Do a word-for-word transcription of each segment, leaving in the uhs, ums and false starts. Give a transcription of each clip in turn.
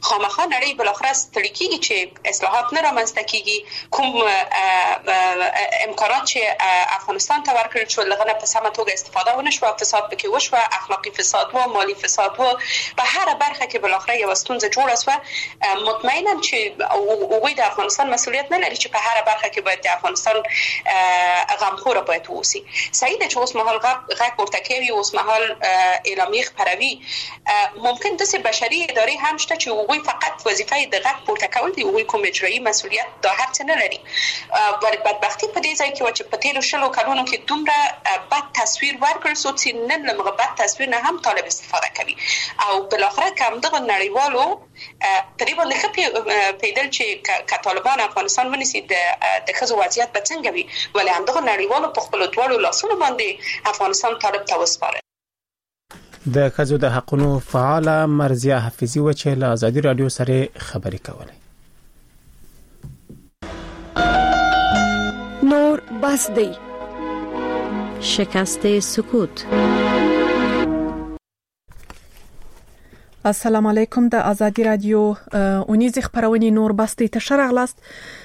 خامخا نړۍ بالاخره ستړي کیږي چې اصلاحات نه رامنځته کیږي، کوم امکانات چې افغانستان ته ورکړل شو لغنه په سمه توګه استفاده ونه شو، فساد پکې وشو، اخلاقی فساد و، مالی فساد و، په هر برخه کې بالاخره یو ستونزه جوړه شوه. مطمئنا چې اووی د افغانستان مسؤلیت نه لري چې په هر برخه کې باید د افغانستان غمخور باید ووسی. صحیح ده چې اوس مهال غږ پورته کوي، اوس مهال اعلامیه خپروي. ممکن د بشري ادارې هم شته چې اووی فقط وظیفه د غږ پورته کول دي، اووی کوم اجرایي مسؤلیت دا هر څه نه لري. بدبختی په دې ځای کې و چې په تیرو شلو کلونو کې دومره بد تصویر ورکړل شو چې نن له مغه بد تصویر نه هم طالب استفاده کوي او بالاخره کوم دغه نړیوالو په دې باندې خپل پیدل چې ک طالبان افغانستان ونیسي د د خزو وضعیت به څنګه وي، ولې هم دغه نړیوالو په خپل ټولو لاسونو باندې افغانستان طالب ته وسپاره. د خزو د حقونو فعاله مرزیه حفیظي و چې له ازادي رادیو سره خبرې کولې. نور بس دی شکست سکوت. السلام علیکم. د ازادي رادیو اونیز خبرونه نور بس دی ته شرغلاست.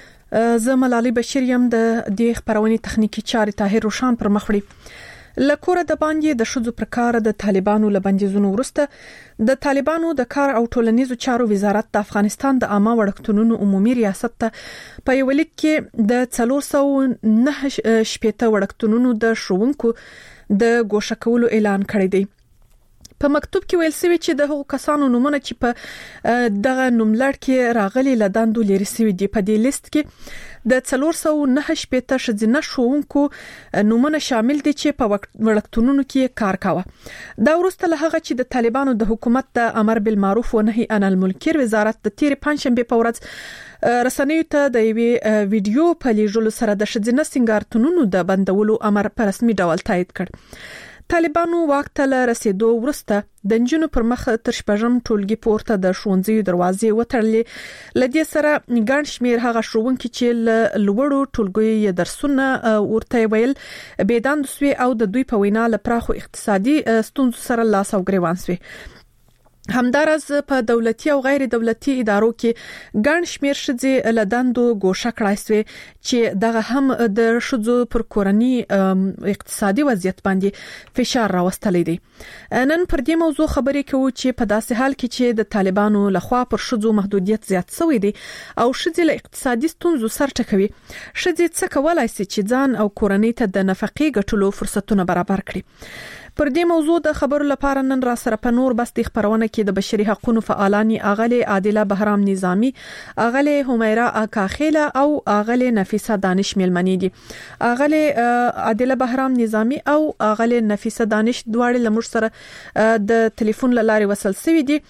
زه ملالي بشیر یم. د دې خبرونه تخنیکی چارې طاهر روشان پر مخ وړي. لکوره د باندې د شذو پر کار د طالبانو لبندیزونو ورسته د طالبانو د کار او ټولنیزو چارو وزارت د افغانستان د عامه وړکتونونو عمومي ریاست ته په یو لیک کې د څلور سوه نهه شپږ وړکتونونو د شروونکو د ګوښه کولو اعلان کړی دی. په مکتوب کې ویل شوی چې د هغو کسانو نومونه چې په دغه نوملړ کې راغلي لداندو لري شوی دی. په دې لیست کې د څلور سوه نهه شپږ شذینه شوونکو نومونه شامل دي چې په وړکتونونو کې کار کاوه. دا وروسته له هغه چې د طالبانو د حکومت د امر بالمعروف و نهي عن المنکر وزارت د تیر پنځشنبه په ورځ رسنیو ته د یوې ویډیو په لیږلو سره د شذینه سنگارتونونو د بندولو امر په رسمي ډول تایید کړ. طالبانو واک ته رسیدو ورسته د نجونو پر مخ تر شپږم ټولګي پورته د ښوونځي دروازې وتړلې. لدې سره ګڼ شمیر هغه ښوونکي چې لوړو ټولګیو درسونه ورته ویل بيداند سوي او د دوی په وینا له پراخو اقتصادي ستونزو سره لاس او ګریوان سوي. همدارز په دولتي او غیر دولتي ادارو کې ګڼ شمیر ښځې لداندو ګوښه کړای سوي چې دغه هم د ښځو پر کورني اقتصادي وضعیت باندې فشار راوستلی دی. نن پر دې موضوع خبرې کوو چې په داسې حال کې چې د طالبانو لخوا پر ښځو محدودیت زیات شوی دی او ښځې له اقتصادي ستونزو سر ټکوي، ښځې څه کولای شي چې ځان او کورنۍ ته د نفقې ګټلو فرصتونه برابر کړي. پر دې موضوع د خبرو لپاره نن را سره په نور بس د خبرونه کې د بشري حقوقو فعالانی اغلی عادله بهرام نظامی، اغلی همیرا اکاخیله او اغلی نفیسه دانش ملمنی دي. اغلی عادله بهرام نظامی او اغلی نفیسه دانش دواړه لمر سره د ټلیفون لارې وصل شوي دي.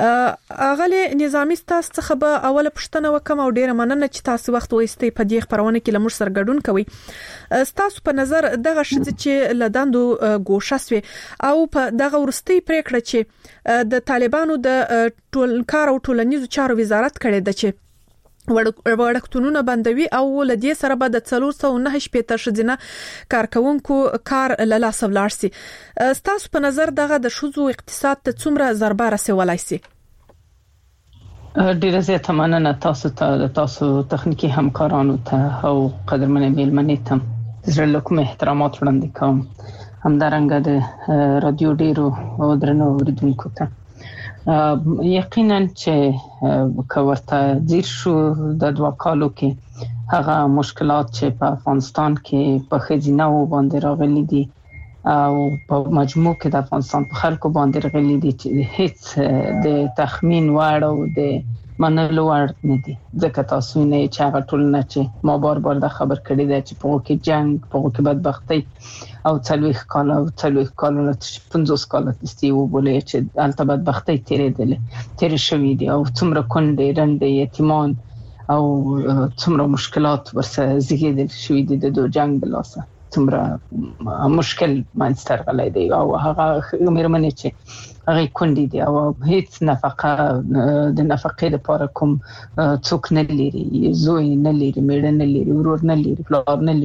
اغلی نظامی تاسو څخه به اوله پښتنه وکم او ډیره مننه چې تاسو وخت وایستئ په دې خبرونه کې لمر سره ګډون کوي. تاسو په نظر دغه شې چې لداندو ګوښه او په دغه ورستي پریکړه چې د طالبانو د ټول کار او ټولنیزو چارو وزارت کړي د چې وړکتونونه بندوي او لدې سره به د څلور سوه نهه شپږ شذینه کارکونکو کار له لاس ولاړ سي. تاسو په نظر دغه د شذو اقتصاد ته څومره ضربه رسولای سي؟ ډیره زیاته مننه تاسو ته، تاسو تخنیکی همکارانو ته او قدرمنې میلمنې ته زړه له کومه احترامات وړاندې کوم. همدارنګه د رادیو ډیرو او درنو اوریدونکو ته یقینا چې کورته ځیر شو د دوه کالو کې هغه مشکلات چې په افغانستان کې په خزینه و باندې راغلي دي او په مجموع کې د افغانستان په خلکو باندې راغلي دي چې هیڅ د تخمین وړ او د منلو وړ نه دي. ځکه تاسو نه چې هغه ټولنه چې ما بار بار د خبر کړی دی چې په کې جنگ، په کې بدبختی او څلويخ کال او څلويخ کالونه پنځوس کال تستي وبولې چې البته بدبختی تیرې تیرې شوې دي او څومره کونډې رنډې یتیمان او څومره مشکلات ورسره زیږیدل شوې دي د دوه جنگ بلاسه، څومره مشکل منځ ته راغلی دی او هغه مېرمنې چې هغه کونډې دي او هیڅ نفقه د نفقې لپاره کوم څوک نه لري، زوی نه لري، میړه نه لري، ورور نه لري، پلار نه لري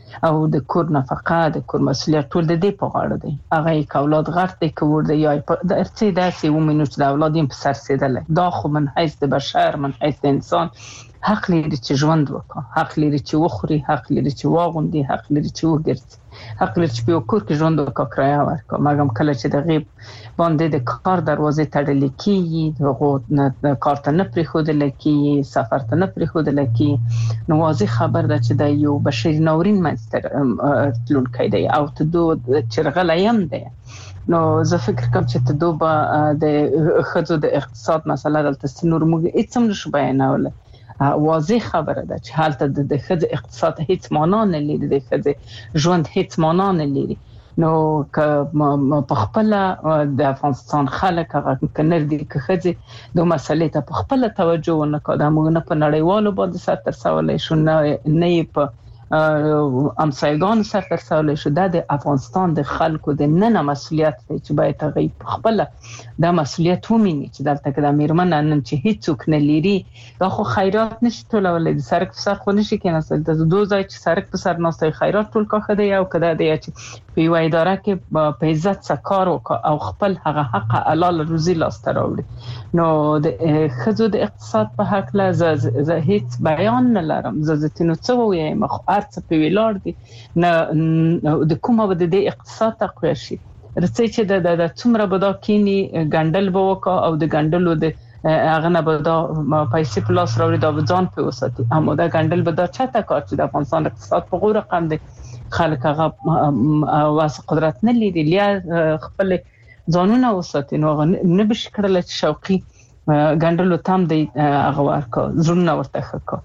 او د کور نفقه د کور مسؤلیت ټول د دې په غاړه دی. هغه کولاد غرت دی کور دی یا د ارتي داسې ومنو چې د اولادین په سر سیدل دا خو من حیث د بشر من حیث د انسان حق لري چې ژوند وکړي، حق لري چې وخوري، حق لري چې واغوندي، حق لري چې وګرځي، حق لري چې په کور کې ژوند وکړي کرایه ورکړي. مګم کله چې د غیب باندې د کار دروازې تړل کیږي، دغه کار ته نه پریښودل کیږي، سفر ته نه پریښودل کیږي، نو واضح خبر ده چې د یو بشري ناورین منځته تلونکی دی او ته دوه چرغلایم دی. نو زه فکر کوم چې ته دوه د خځو د اقتصاد مسله دلته سنور موږ هیڅ هم نشو بیانولی. واضح خبره ده چې حالت د خځې اقتصاد هیڅ معنا نه لري، د خځې ژوند هیڅ معنا نه لري. نو که په خپل د افغانستان خلک هغه کنر دي که خځې د مسلې ته په خپل توجه ونکړي، دا موږ نه په نړیوالو باندې سر تر سوالای شو نه نه په امسایګان سر تر سوالای شو. دا د افغانستان د خلکو د نن مسؤلیت دی چې باید هغه خپل د مسؤلیت ومني چې دلته کې د میرمن نن چې هیڅوک نه لري دا خو خیرات نشي ټولولای، د سرک په سر خو نشي کېناستل، د دوه ځای چې سرک په سر ناستای خیرات ټول کاخه دی او کدا دی چې په یو اداره کې په عزت سره کار وکړي او خپل هغه حق حلال روزي لاسته راوړي. نو د خځو د اقتصاد په حق لا زه هیڅ بیان نه لرم. زه ځتینو څه وایم خو ارڅ په ویلار دي نه د کومه بده د اقتصاد تقویه شي رڅې چې د د څومره بدا کینی ګندل به وکا او د ګندلو د هغه نه بدا پیسې پلاس راوړي دا ځان په وساتي. اما دا ګندل بدا چاته کار چې د افغانستان اقتصاد په غوړه رقم دي، خلک هغه واس قدرت نه لري لیا خپل ځانونه وساتي. نو نه بش کړل چې شوقي ګندلو تام دی هغه ورکا زړه ورته خکا.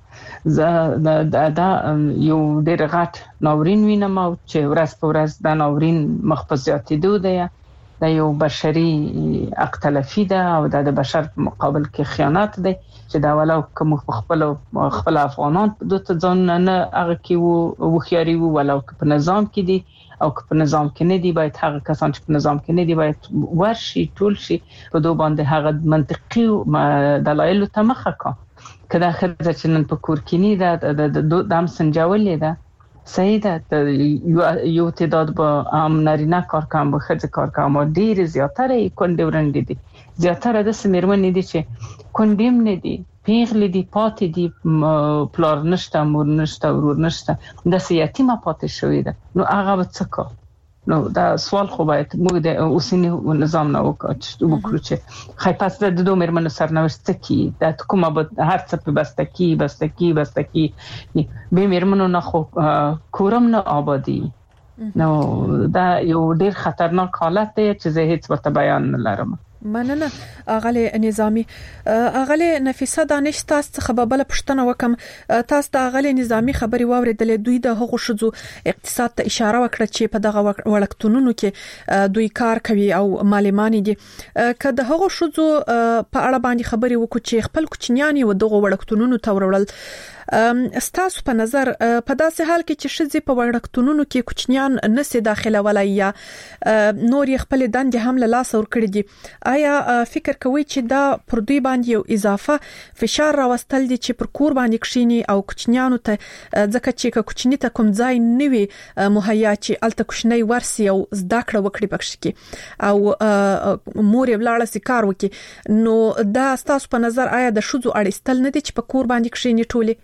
دا دا یو ډېر غټ ناورین وینم او چې ورځ په ورځ دا ناورین مخ په زیاتېدو دی. دا یو بشري حق تلفي ده او دا د بشر په مقابل کې خیانت دی چې دا ولو کوم خپل خپل افغانان دوه ځان نه هغه کې وو وخیاري وو ولو په نظام کې دي او په نظام کې نه دی باید هغه کسان چې په نظام کې نه دی باید ورشي ټول شي په دوه باندې هغه منطقي دلایل ته مخه کا. کله خځه چې نن په کور کې نه ده د دام سنجولې ده صحیح ده یو تعداد به عام نارینه کار کوم به خځه کار کوم ډیر زیاتره کونډې ورندې دي، زیاتره د سمیرمنې دي چې کونډیم نه دي، پیغلې دي، پاتې دي، پلار نشته، مور نشته، ورور نشته، د سیاتیمه پاتې شوې ده. نو هغه به څه کوي؟ نو دا سوال خو باید موږ د اوسنی نظام نه وکړو چې خای پس د دوه میرمنو سرنوشت کی د کومه به هر څه په بستکی بستکی بستکی به میرمنو نه خو کورم نه آبادی. نو دا یو ډیر خطرناک حالت دی چې زه هیڅ ورته بیان نه لرم. مننه اغله نظامی. اغله نفیسه دانش تاسو څخه به بل پښتنه وکم، تاسو د اغله نظامی خبري واوریدلې دوی د هغو شذو اقتصاد ته اشاره وکړه چې په دغه وړکتونونو کې دوی کار کوي او مالمانی دي. کله هغو شذو په اړه باندې خبري وکړو چې خپل کوچنیانی و دغه وړکتونونو ته ورول. ستاسو په نظر په داسې حال کې چې شذې په وړکتونونو کې کوچنیان نسي داخله ولای یا نور خپل دندې هم له لاس ور کړی دي، آیا فکر کوي چې دا پر دوی باندې یو اضافه فشار راوستل دي چې پر کور باندې کښینی او کوچنیانو ته ځکه چې کوچنی ته کوم ځای نیوي مهیا چې الته کوچنی ورسي او زده کړه وکړي پکښ کې او مور یې ولاړه سي کار وکړي، نو دا ستاسو په نظر آیا د شذو اړیستل نه دي چې په کور باندې کښینی ټولي؟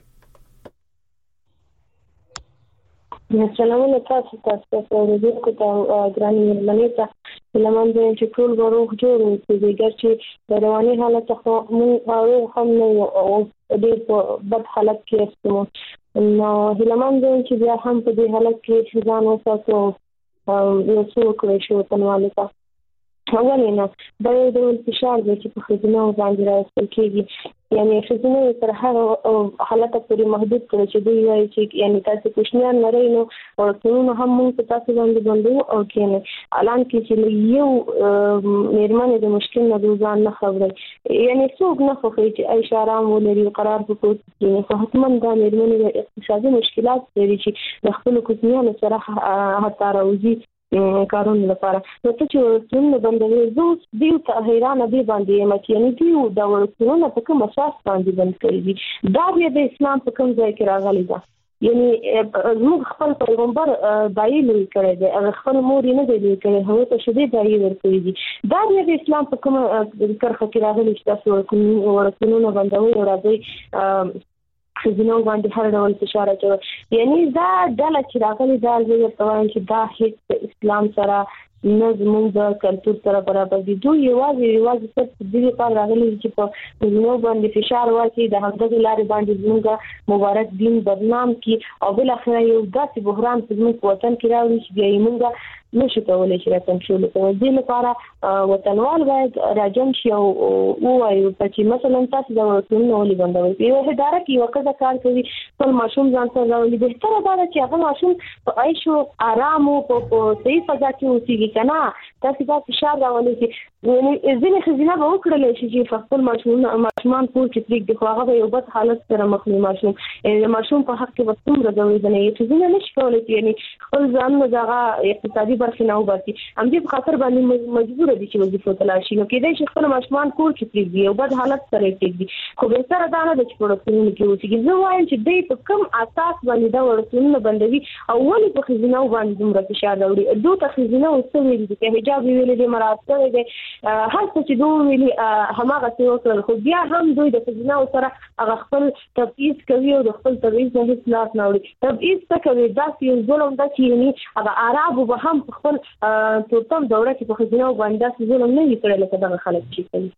السلام علیکم تاسو ته ورته ته ګرانی ملنیتا لمن دې چې ټول غروخ جوړ وي دیګر چې د رواني حالت خو موږ او هم نه او دې په بد حالت کې استمو نو لمن دې چې بیا هم په دې حالت کې ځان وساتو یو څو کوي شو تنواله تا اولینه دا یو ډول فشار دی چې په خدمت باندې راځي کېږي، یعنی خدمت تر هغه حالت پورې محدود کړي چې دوی وايي چې یعنی تاسو کوښښ نه لرئ نو ټول هم موږ تاسو باندې باندې او کېنه الان کې چې یو میرمنې د مشکل نه ځان نه خبري یعنی څوک نه خو چې ای شارام ولري قرار په کوټ کې حتما دا میرمنې د اقتصادي مشکلات لري چې د خپل کوټنیانو سره حتی راوځي کارونه لپاره. نو ته چې څنګه باندې زو دیو ته حیرانه دی باندې مچ یعنی دیو دا ورڅونه په کوم اساس باندې بند کړی دي، دا بیا د اسلام په کوم ځای کې راغلی ده؟ یعنی موږ خپل پیغمبر دایي لري کړی دی هغه خپل مور نه دی لري کړی هغه ته شدي دایي ورکړي دي دا د اسلام په کومه کرخه کې راغلي چې تاسو ورکوونه باندې راځي خزینو باندې هر ډول فشار اچوي یعنی دا ډله چې راغلي دا زه ته وایم چې دا هیڅ اسلام سره نظم د کلتور سره برابر دي دوی یوازې یوازې څه د دې لپاره راغلي چې په خزینو باندې فشار واچي د همدغه لارې باندې زموږ مبارک دین بدنام کی او بل اخر یو داسې بحران په زموږ وطن کې راوړي چې بیا موږ نشو کولای چې راځم شو له دې لپاره وطنوال باید راجم شي او وایو چې مثلا تاسو دا ورته ولې بندوي یو اداره کې یو کده کار کوي ټول ماشوم ځان سره راولي به تر دا چې هغه ماشوم په عيشو آرام او په صحیح فضا کې اوسېږي کنه تاسو دا فشار راولي چې ځینې خزینه به وکړل شي چې خپل ماشوم ماشومان کور کې پریک دی خو هغه یو بد حالت سره مخ نه ماشوم ماشوم په حق کې وسوم راځي نه چې ځینې نشي کولای یعنی خپل ځان نه ځای اقتصادي برخه نه وباسي هم دې په خاطر باندې مجبور دي چې وظیفه تلاشي نو کېدای شي خپل ماشومان کور کې پریک دی او بد حالت سره پریک دی خو به سره دا نه د پروډکټونو کې اوسېږي زه وایم چې دې په کم اساس باندې دا ورسونه بندوي او ولې په خزینه باندې دومره فشار راوړي دوه ته خزینه اوسوي دي چې حجاب ویلې دي مراد سره دي هر څه چې دوی ویلي هماغه څه وکړل خو بیا هم دوی د خزینه سره هغه خپل تبعیض کوي او د خپل تبعیض نه هیڅ لاس نه وړي تبعیض څه کوي دا چې ظلم دا چې یعنی هغه عربو به هم خپل تورتم دوره کې په خزینه باندې ظلم نه وکړي لکه دا خلک چې کوي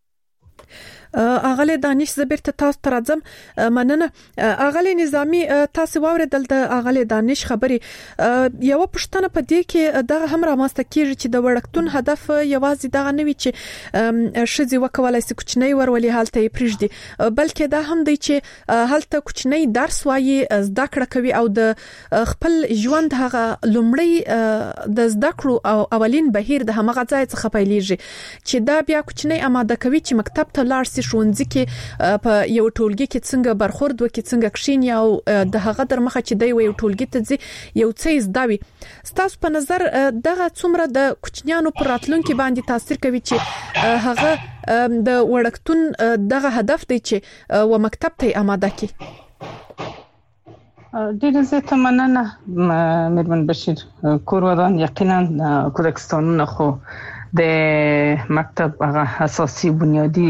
اغله دانش زبرت تاسو تر ازم مننه اغله نظامی تاسو واوریدل د اغله دانش خبري یو پښتنه په دې کې د هم رامسته کیږي چې د وړکتون هدف یوازې دغه نوي چې شذي وکولای سي کوچنی ورولي حالت یې پرېږدي بلکې دا هم دی چې حالت کوچنی درس وایي زده کړه کوي او د خپل ژوند هغه لومړی د زده کړو او اولین بهیر د همغه ځای څخه پیلېږي چې دا بیا کوچنی اماده کوي چې مکتب ته لاړ شونځي کې په یو ټولګي کې څنګه برخورد وکړي څنګه کښین او د هغه در مخه چې دی یو ټولګي ته ځي یو څه زداوي ستاسو په نظر دغه څومره د کوچنیانو پر راتلونکو باندې تاثیر کوي چې هغه د وړکتون دغه هدف دی چې و مکتب ته آماده کړي ډېر زیاته مننه مېرمن بشیر کور ودان یقینا کودکستانونه خو د مکتب هغه اساسي بنیادی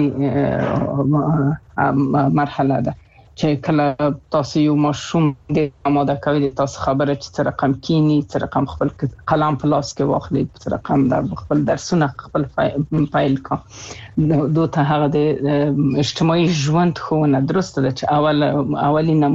مرحله ده چې کله تاسو یو ماشوم د آماده کوي تاسو خبره چې څه رقم کینی څه رقم خپل قلم په لاس کې واخلي څه رقم د خپل درسونه خپل فایل کا دوه ته هغه د اجتماعي ژوند خونه درسته ده چې اول اولینه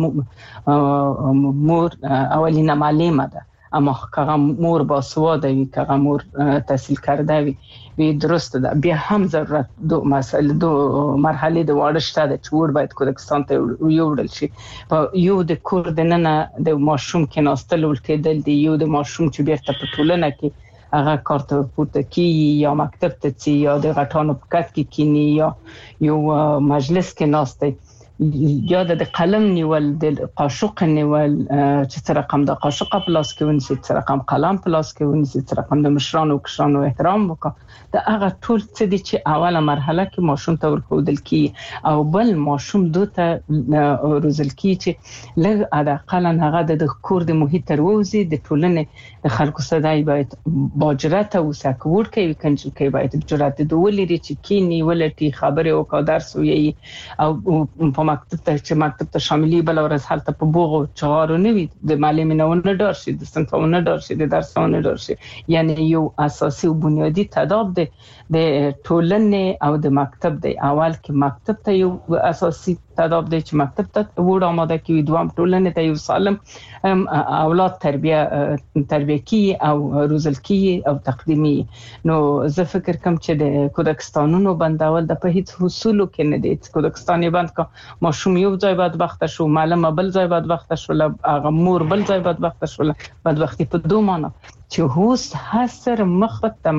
مور اولینه معلمه ده اما کاغه مور باسواده وي کاغه مور تحصیل کرده وي وی درسته ده بیا هم ضرورت دو مسئله دو مرحله د واړشته ده چې ور باید کودکستان ته یوړل شي په یو د کور د نن د ماشوم کې ناستل ولکېدل دی یو د ماشوم چې بیرته په ټولنه کې هغه کارت پورته کی یا مکتب ته ځي یا د غټانو په کټ کې کینی یا یو مجلس کې ناسته یا د قلم نیول د قاشق نیول چې څه رقم د قاشق په لاس کې ونیسي څه رقم قلم په لاس کې ونیسي څه رقم د مشرانو کشرانو احترام وکړه دا هغه ټول څه دي چې اوله مرحله کې ماشوم ته ورکول کی او بل ماشوم دوته روزل کی چې لږ ادا قلن هغه د کور د محیط تر ووزي د ټولنې د خلکو صداي باید باجرته او سکور کوي کنجل کوي باید جرأت د ولري چې کینی ولټي خبره او کا درس وي او په مکتب ته چې مکتب ته شاملي بل ورځ حالت په بوغو چغارو نه وي د معلمینو نه ډار شي د صنفونو ډار شي د درسونو ډار شي یعنی یو اساسي او بنیادی تضاد دی د ټولنې او د مکتب دی اول کې مکتب ته یو اساسي تضاد دی چې مکتب ته وړ آماده کوي دوام ټولنې ته یو سالم اولاد تربیه تربیه کی او روزل کی او تقدیمی نو زه فکر کوم چې د کودکستانونو بندول د په هیڅ اصولو کې نه دي کودکستاني بند کا ماشوم یو ځای بعد وخت شو معلم بل ځای بعد وخت شو هغه مور بل ځای بعد وخت شو بعد وخت په دوه معنا چې هوس حسر مخته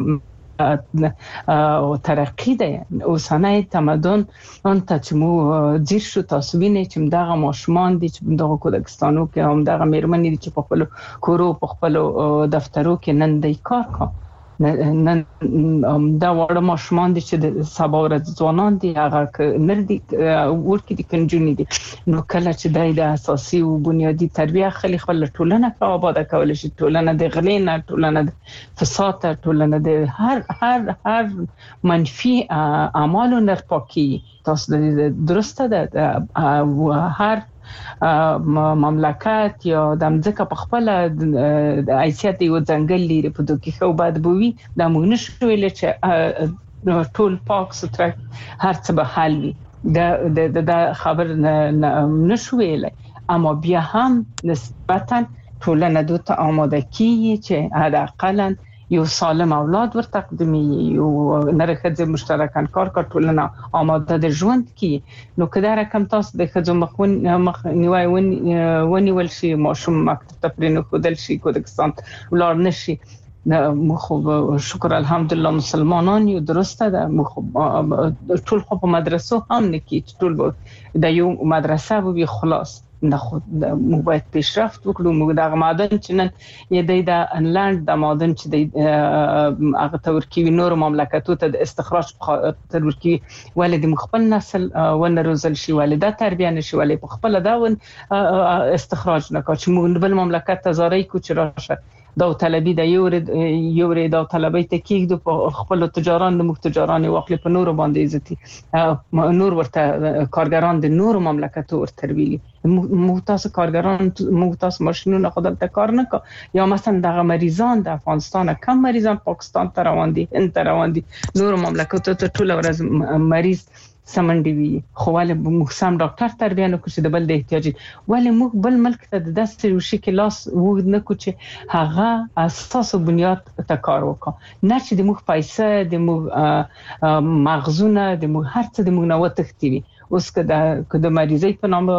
او ترقی ده اوسنۍ تمدن اون ته چې مو ځیر شو تاسو وینئ چې دغه ماشومان دي چې دغه کودکستانو کې هم دغه میرمنې دي چې په خپل کورو په خپل دفترو کې نن د کار کوي نن دا وړ ماشومان دي چې د سبا ورځ ځوانان دي هغه نر دي ورکې دي کنجونی دي نو کله چې د اساسي او بنیادی تربیه خلی خپل ټولنه په آباد کول شي ټولنه د غلینه ټولنه د فساد ټولنه د هر هر هر منفي اعمالو نه پاکي تاسو د درسته د هر مملکت یا د مځکه په خپل د حیثیت یو ځنګل لري په دوی خو بعد بوي د موږ نشو ویل چې ټول پاک ستر هر څه به حل وي د د خبر نشو ویل اما بیا هم نسبتا ټولنه دوته آماده کیږي چې حداقل یو سالم اولاد ور تقدمي یو نرخه مشترکان کار کار ټولنه آماده د ژوند کی نو کدا رقم تاسو د خځو مخون مخ نیوي ونی ول شي ماشوم مکتب ته پرینو خدل شي کودکستان ولر نشي مخ شکر الحمدلله مسلمانان یو درسته ده مخ ټول خو په مدرسو هم نه کی ټول د یو مدرسه وي خلاص نه خود مو باید پیشرفت وکړو موږ د مادن چې نن یې د انلاند د مادن چې د هغه تورکی نور مملکتو ته د استخراج تر ورکی ولې د مخبل نسل ونه روزل شي ولې د تربیه نشي ولې په خپل دا ون استخراج نه کا چې موږ بل مملکت ته زاري کو چې راشه دا طلبي د یو یو دا طلبي ته کېږي په خپل تجاران د مختجران واقع په نور باندې عزتي نور ورته کارګران د نور مملکتو ورته ویلي مختاس کارګران مختاس ماشینونه خدای ته کار نه کا یا مثلا د مریضان د افغانستان کم مریضان پاکستان ته روان دي ان ته روان دي نور مملکتو ته ټول ورځ مریض سمندي وي خو ولې موږ سم ډاکټر تربیه نه کوو د بل د احتیاج ولې موږ بل ملک ته د داسې وشي کې لاس وګد نه کوو چې هغه اساس او بنیاد ته کار وکړو نه چې د موږ پیسې د موږ مغزونه د موږ هر څه د موږ نه وتښتي اوس کدا کدا مریضي په نامه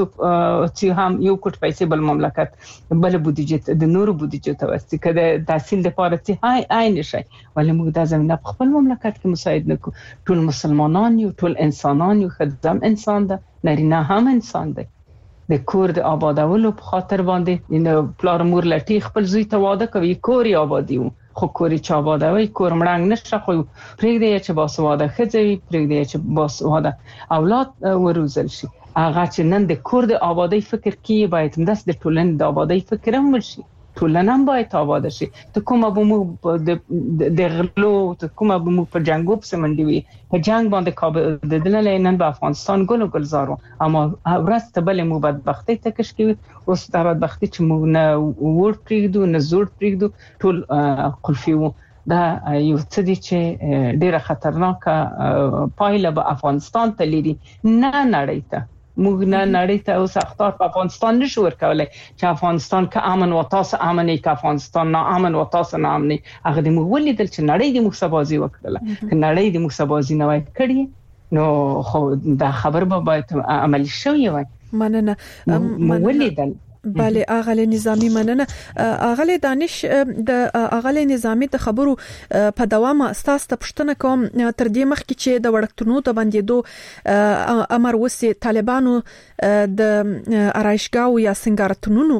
چې هم یو کوټ پیسې بل مملکت بل بودیجه د نورو بودیجه ته وستي کدا تحصیل د پاره چې هاي عین شي ولې موږ د زمينه په خپل مملکت کې مساعد نه کو ټول مسلمانان یو ټول انسانان یو خدام انسان ده نارینه هم انسان ده د کور د آبادولو په خاطر باندې ان پلار مور لټي خپل زوی ته واده کوي کور یې آبادي خو کوري چا آبادوي کور مړنګ نشه خو پرېږدي چې باسواده خځوي پرېږدي چې باسواده اولاد وروزل شي هغه چې نن د کور د آبادی فکر کوي باید هم د ټولنې د آبادی فکر هم وشي ټولنه هم باید آباد شي ته کومه به مو د غلو ته کومه به مو په جنگو په سمندي وي په جنگ باندې کابل د دلته نن په افغانستان ګل گلزارو اما ورسته بل مو بدبختی ته کش کوي اوس د بدبختی چې مو نه ور پریږدو نه زور پریږدو ټول قلفي وو دا یو څه دي چې ډیره خطرناکه پایله به افغانستان ته لري نه نړۍ ته موږ نه نړۍ ته اوس اختار په افغانستان نشو ورکولای چې افغانستان که امن و تاسو امنې که افغانستان نه امن و تاسو نه امنې هغه د موږ ولیدل چې نړۍ د مخسبازي وکړه که نړۍ د مخسبازي نه وای کړی نو خو دا خبر به باید عملی شوی وای مننه ولیدل بله اغله نظامی مننه اغله دانش د اغله نظامی د خبرو په دوام استاس ته پښتنه کوم تر دې مخکې چې د وړکتونو د باندې دو امر وسی طالبانو د ارایشګاو یا سنگارتونونو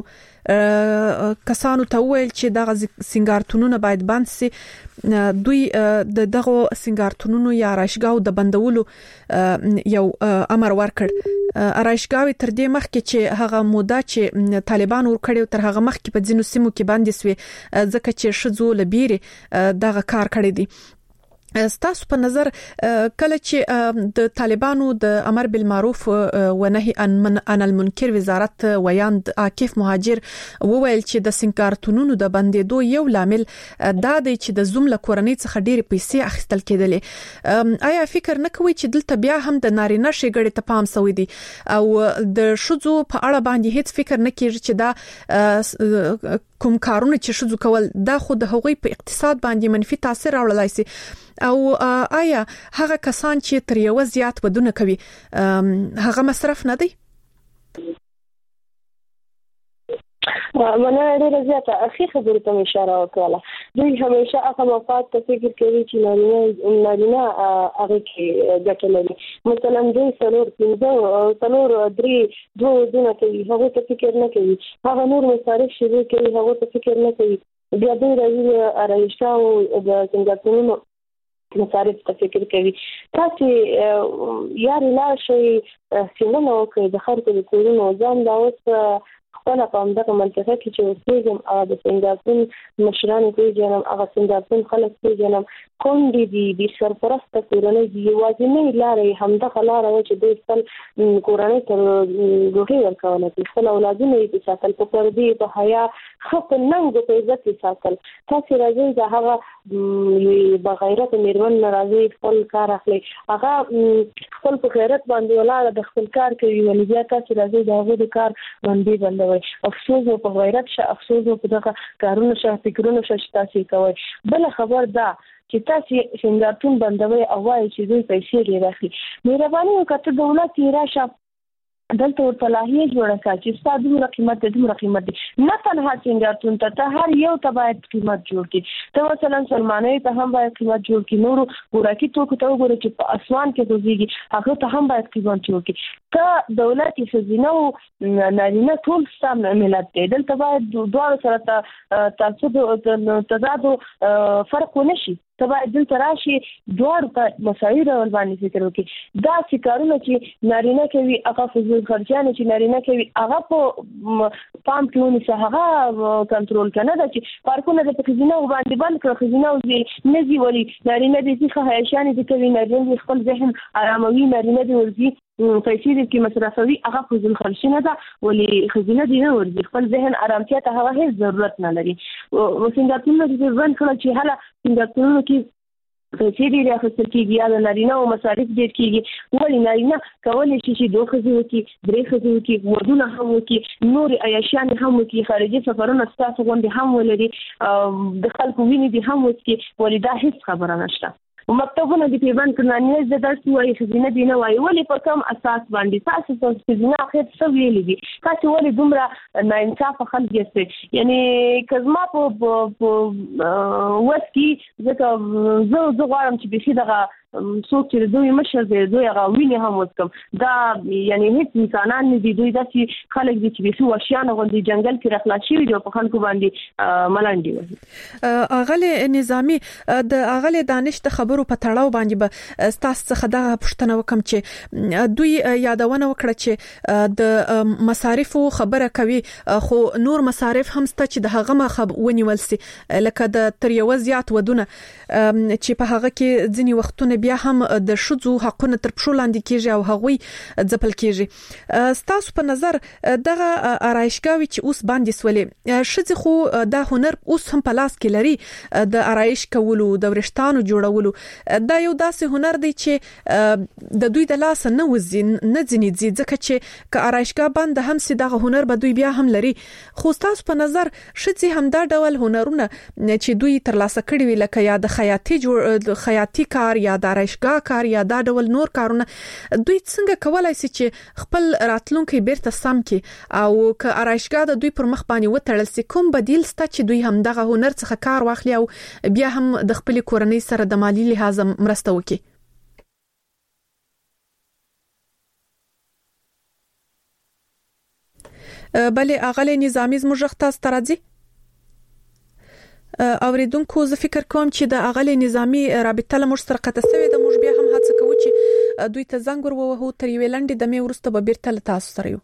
کسانو ته ویل چې دغه سنگارتونونه باید بند سي دوی د دغه سنگارتونونو یا ارایشګاو د بندولو یو امر ورکړ ارایشګاوي تر دې مخکې چې هغه موده چې طالبان ورکړي تر هغه مخکې په ځینو سیمو کې باندې سوي ځکه چې شذو لبيري دغه کار کړی دی ستاسو په نظر کله چې د طالبانو د امر بالمعروف و نهي عن المنکر وزارت ویاند عاکف مهاجر وویل چې د سنگارتونونو د بندیدو یو لامل دا دی چې د زوم له کورنۍ څخه ډېر پیسې اخیستل کېدلې آیا فکر نه کوي چې دلته بیا هم د نارینه شګړې ته پام شوی دی او د شذو په اړه باندې هیڅ فکر نه کیږي چې دا کوم کارونه چې شذو کول دا خو د هغوی په اقتصاد باندې منفي تاثیر راوړلای شي او آیا هغه کسان چې تر یو زیات ودونه کوي هغه مصرف نه دی مننه ډیره زیاته اخی خبرې ته اشاره وکړه دوی همیشه هغه مفاد ته فکر کوي چې نارینه نارینه هغه کې ګټه لري مثلا دوی څلور پنځه څلور درې دوه ودونه کوي هغه ته فکر نه کوي هغه نور مصارف شروع کوي هغه ته فکر نه کوي بیا د راځي راځاو د څنګه مصارف ته فکر کوي تاسو یاري لا شي څنګه نو کې د خلکو د کورونو ځان دا اوس خپل قوم دغه منطقه کې چې اوسېږم هغه د سنگاپور مشران پیژنم هغه سنگاپور خلک پیژنم کوم دي دي سرپرسته کورنۍ دی واځنې لارې همدغه لارې چې د خپل کورنۍ ته روټي ورکول دي خپل اولادونه یې ساتل په پردي په حیا خپل ننګ په عزت ساتل تاسو راځي دا هغه بغیرت میرمن ناراضي خپل کار اخلي هغه خپل په غیرت باندې ولاړ د خپل کار کوي ولې بیا تاسو راځي دا هغه کار باندې بندوي افسوس په غیرت شه افسوس په دغه کارونه شه فکرونه شه تاسو کوي بل خبر دا چې تاسو څنګه بندوي او وايي چې دوی پیسې لري راخي مهرباني وکړه دولت یې راشه دلته ورته لاهیه جوړه کړه چې ستاسو دومره قیمت دې دومره قیمت دې نه تنها څنګه ته هر یو ته باید قیمت جوړ کړي ته مثلا سلمانوي ته هم باید قیمت جوړ کړي نور خوراکي توکو ته وګوره چې په اسمان کې دوزيږي هغه ته هم باید قیمت جوړ کړي ته دولت یې خزینه نارینه ټول سم ملت دی دلته باید دوه سره تاسو تضاد فرق ونشي ته باید دلته راشي دوه په مسایل باندې فکر وکړي دا سکارونه چې نارینه کوي هغه فزول خرچانه چې نارینه کوي هغه په پام کې ونیسه هغه کنټرول کنه دا چې پارکونه د خزینه باندې بند کړ خزینه او نزي ولي نارینه دې څخه هیشانې دې کوي نارینه خپل ذهن آراموي نارینه دې ورځي پیسې دې کې مصرفوي هغه فزول خرچینه ده ولي خزینه دې نه ورځي خپل ذهن آرامتیا ته هغه هیڅ ضرورت نه لري وسنګ ټول دې ځان کړ چې هله څنګه ټول کې پیسې دې راخصل کېږي یا نارینه او مصارف ډېر کېږي ولې نارینه کولای شي چې دوه خزې وکړي درې خزې وکړي ودونه هم وکړي نور عیاشان هم وکړي خارجي سفرونه ستاسو غونډې هم ولري د خلکو ویني دې هم وکړي ولې دا هیڅ خبره نشته مکتبونه د پیوند کړنانیز د درس وایي خزینه دی نه وایي ولې په کوم اساس باندې تاسو په خزینه اخر څه ویلي دي تاسو ولې دومره ناانصاف خلک یاست یعنی کزما په وسکی ځکه زه زه غواړم چې به دغه څوک چې دوی مشر دی دوی هغه ویني هم وسکم دا یعنی هیڅ انسانان نه دي دوی داسې خلک دي چې به وحشیانه غوندي جنگل کې راخلاص شي او په خلکو باندې ملانډي وي اغله نظامی د اغله دانش د خبرو په تړاو باندې به تاسو څخه دا پوښتنه وکم چې دوی یادونه وکړه چې د مصارفو خبره کوي خو نور مصارف هم ست چې د هغه مخ ونیول سي لکه د تر یو زیات ودونه چې په هغه کې ځینی وختونه بیا هم د شذو حقونه تر پښو لاندې کیږي او هغوی ځپل کیږي ستاسو په نظر دغه آرایشګاوي چې اوس باندې سولې شذ خو د هنر اوس هم په لاس کې لري د آرایش کولو د ورشتانو جوړولو دا یو داسې هنر دی چې د دوی د لاس نه وزي نه ځنی ځکه چې ک آرایشګا باندې هم سي دغه هنر به دوی بیا هم لري خو ستاسو په نظر شذ هم دا ډول هنرونه چې دوی تر لاسه کړی وی لکه یا د خیاطي جوړ خیاطي کار یا د آرایشګا کار یا دا ډول نور کارونه دوی څنګه کولای شي چې خپل راتلونکي بیرته سم کړي او ک آرایشګا د دوی پر مخ باندې وتړل سي کوم بدیل ست چې دوی هم دغه هنر څخه کار واخلي او بیا هم د خپل کورنۍ سره د مالی لحاظ مرسته وکړي بلې اغله نظامی زموږ تاسو ترځي اوریدونکو زه فکر کوم چې د اغله نظامی رابطه له مشترک قطه سوي د موږ بیا هم هڅه کوو چې دوی ته زنګ ورو تر یو لنډ د مې ورسته به بیرته تاسو سره یو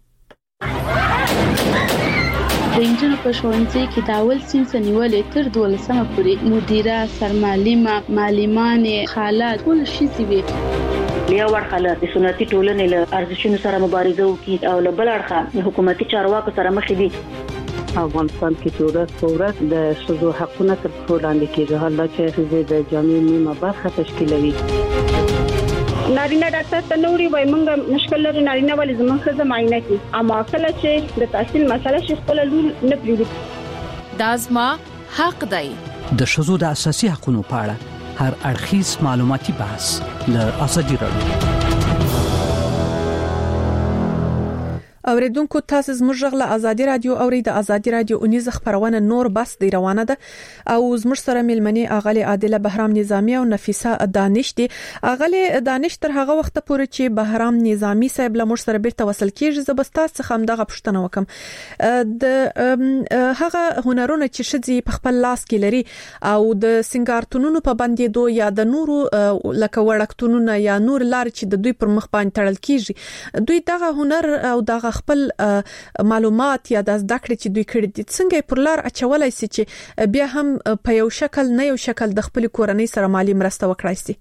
د انجن په ښوونځي کې د اول صنف نیولې تر دولسمه پورې مدیره سرمعلمه معلمانې خالات ټول شي وي یو ورخاله د سنتي ټولنې له ارزښتونو سره مبارزه وکړي او له بل اړخه حکومتي چارواکو سره مخ دي افغانستان کې چې ورځ په ورځ د شذو حقونه تر پښو لاندې کېږي حالا چې د جامعې نیمه برخه تشکیلوي نارینه ډاکټر ته نوري وای مونږ مشکل لري نارینه ولې زموږ خزه معاینه کوي اما کله چې د تحصیل مسله شي خپل لور نه پریږدي دا زما حق دی د شذو د اساسي حقوقو په اړه هر اړخیز معلوماتي بحث له ازادي راډیو اوریدونکو تاسو زموږ غږ له ازادي رادیو اوري د ازادي رادیو اونیز خبرونه نور بس دی روانه ده او زموږ سره ملمني اغلی عادله بهرام نظامی او نفیسه دانش دي. اغلی دانش تر هغه وخت پورې چې بهرام نظامی صاحب له موږ سره بیرته وصل کیږي زبستا څخه هم دغه پښتنه وکم د هغه هنرونه چې شذي په خپل لاس کې لري او د سنگارتونونو په باندې دو یا د نورو لکه وړکتونونو یا نور لار چې د دوی پر مخ باندې تړل کیږي دوی دغه هنر او دغه خپل معلومات یا د زده کړې چې دوی کړي دي څنګه پر لار اچولای سي چې بیا هم په یو شکل نه یو شکل د خپل کورنۍ سره مالی مرسته وکړای سي.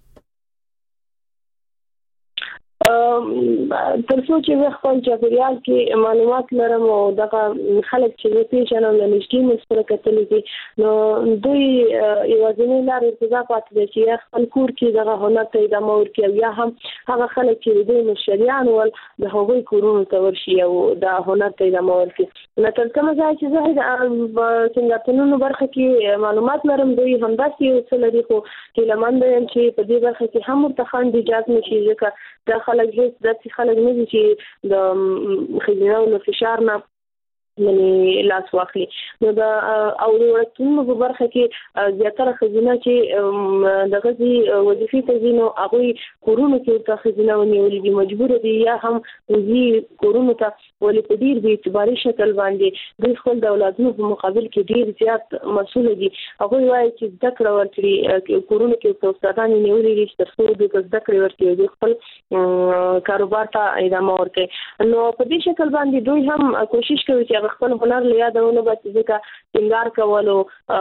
ترڅو چې خپل چاپیریال کې معلومات لرم او دغه خلک چې پیژنم له نږدې مسره کتلې دي نو دوی یوازینی لار ارتباط پاتې دي چې خپل کور کې دغه هنر ته د مور کې یا هم هغه خلک چې دوی مشریان ول د هغوی کورونو ته ورشي او د هنر ته د مور کې نو تر کومه ځای چې زه د څنګه برخه کې معلومات لرم دوی هم داسې یو څه لري خو چې لمن دي چې په دې برخه کې هم مرتخان دي اجازه نشي ځکه دا خلک هیڅ داسې خلک نه دي چې د خزینه او فشار نه یعنی لاس واخلي نو دا او ورته په برخه کې زیاتره خزینه چې د غزي وظیفې ته ځینو هغه کورونو کې ته خزینه ونیولې دي مجبور دي یا هم وزي کورونو ته ولې په ډیر به اعتباري شکل باندې د خپل دولتونو په مقابل کې ډیر زیات مسؤل دي هغه وايي چې ذکر ورکړي کورونو کې استادان نیولې دي چې تاسو د ذکر ورکړي خپل کاروبار ته ادامه ورکړي نو په دې شکل باندې دوی هم کوشش کوي چې خپل هنر له یادونه به ځکه څنګه کولو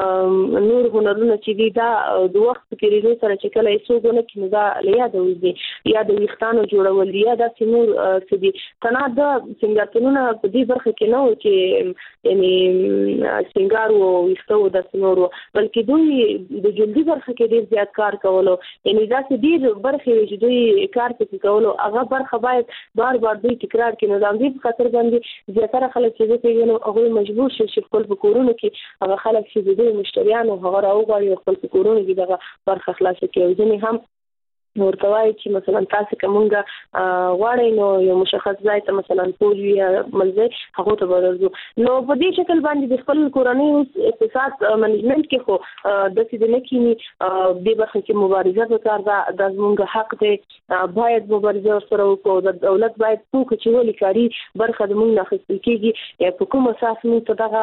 نور هنرونه چې دي دا د وخت کې لري سره چې کله یې څوګونه کې دا له یادوي دي یا د وختانو جوړول یا د سیمور چې دي تنه دا څنګه په دې برخه کې نه و چې یعنی څنګه وو وختو د سیمور بلکې دوی د جلدی برخه کې ډیر زیات کار کولو یعنی دا چې ډیر برخه چې دوی کار کوي کولو هغه برخه باید بار بار دوی تکرار کړي نو د دې په خاطر باندې زیاتره خلک چې نو هغه مجبور شي چې خپل کورونه کې هغه خلک چې د مشتریانو هغه راوغواړي خپل کورونه کې دغه برخه خلاص کړي ځینې هم ورتوای چې مثلا تاسو کومه غواړئ نو یو مشخص ځای ته مثلا پولی یا ملځي هغه ته ورځو نو په دې شکل باندې د خپل کورنۍ اقتصاد منیجمنت کې خو د دې نه کینی د برخه کې مبارزه وکړه د زموږ حق دی باید مبارزه سره وکړو د دولت باید څوک چې ولي کاری برخه د موږ نه خپل کېږي په کوم اساس موږ ته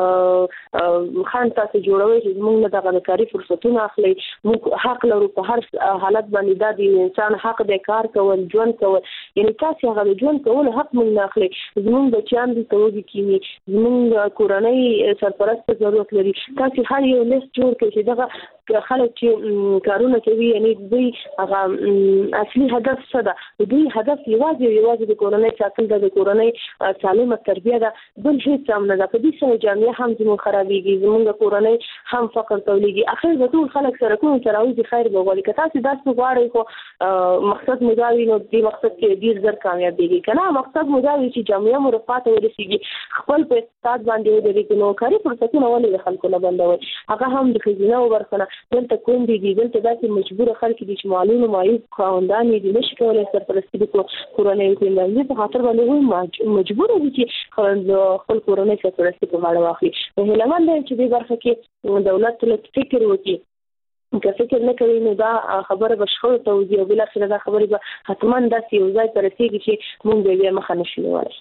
دغه خان تاسو جوړوي چې موږ دغه کاری فرصتونه اخلي موږ حق لرو په هر حالت باندې د انسان حق د کار کول ژوند کول یعنی تاسو هغه ژوند کول حق مونږ نه اخلي زموږ بچیان د توګه کینی زموږ کورنۍ سرپرست ضرورت لري تاسو هر یو لیست جوړ کړئ چې دغه خلک چې کارونه کوي یعنی دوی هغه اصلي هدف څه ده دوی هدف یوازې یوازې د کورنۍ ساتل د کورنۍ سالمه تربیه ده بل هیڅ هم نه ده په دې سره جامعه هم زموږ خرابېږي زموږ کورنۍ هم فقر تولیږي اخر به ټول خلک سره کوم تراوی خیر به ولې که تاسو داسې غواړئ مقصد مداوی نو دې مقصد کې ډیر زر کامیابیږي کنه مقصد مداوی چې جامعه مرفات ورسیږي خپل په اقتصاد باندې ودرېږي نو کاری فرصتونه ولې خلکو نه بندوي هغه هم د خزینه ورکنه دلته کوم دي دلته داسې مجبور خلک دي چې معلومه معیوب خواندان دي نشي کولای سرپرستی وکړي کورنۍ کې نه په خاطر باندې مجبور دي چې خپل کورنۍ سرپرستی په اړه واخلي نو هلمند چې دې برخه کې دولت له فکر وکړي که فکر نه کوي نو دا خبره بشخو توضیح او بل اخر دا خبره به حتما داسې یو ځای ته رسیږي چې مونږ به مخه نشو نیولای.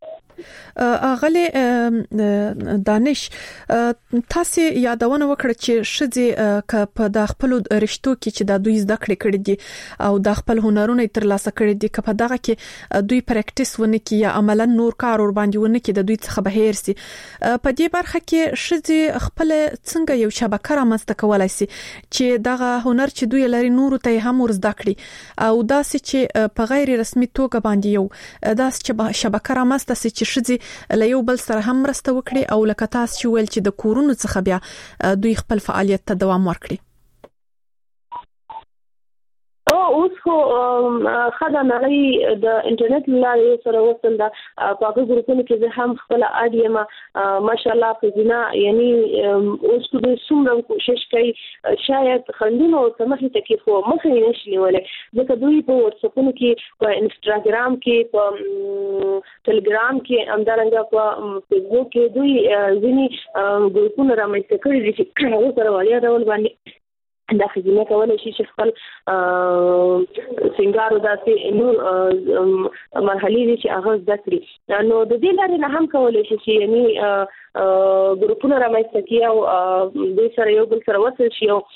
اغلی دانش تاسو یادونه وکړه چې شذې ک په د خپل رشتو کې چې د دوی زده کړې کړې دي او د خپل هنرونه تر لاسه کړې دي ک په دغه کې دوی پریکټیس ونه کی یا عملاً نور کار ور باندې ونه کی د دوی څخه بهیر سي په دې برخه کې شذې خپل څنګه یو شبکه رامنځته کولای سي چې دغه هنر چې دوی لري نور ته هم ور زده کړي او داسې چې په غیر رسمي توګه باندې یو داسې چې شبکه رامنځته سي چې شذې له یو بل سره هم مرسته وکړي او لکه تاسو چې ویل چې د کورونو څخه بیا دوی خپل فعالیت ته دوام ورکړي. او اوس خو خدای نړۍ د انټرنیټ لارې سره وصل ده په هغه ګروپونو کې زه هم خپل اډیم ماشاءالله په جنا یعنی اوس کو د څومره کوشش کوي شاید خندونه او سمحي تکي خو مخه نشي ولې ځکه دوی په واتساپونو کې په انستګرام کې په ټلګرام کې همدارنګه په فیسبوک کې دوی ځینی ګروپونه رامنځته کړي دي چې هغه سره وړیا ډول باندې دا خدمت کولای شي چې خپل سنگارو داسې نور مرحلې دي چې هغه زده کړي. نو د دې لارې نه هم کولای شي چې یعنی ګروپونه رامنځته کړي او د سره یو بل سره وصل شي او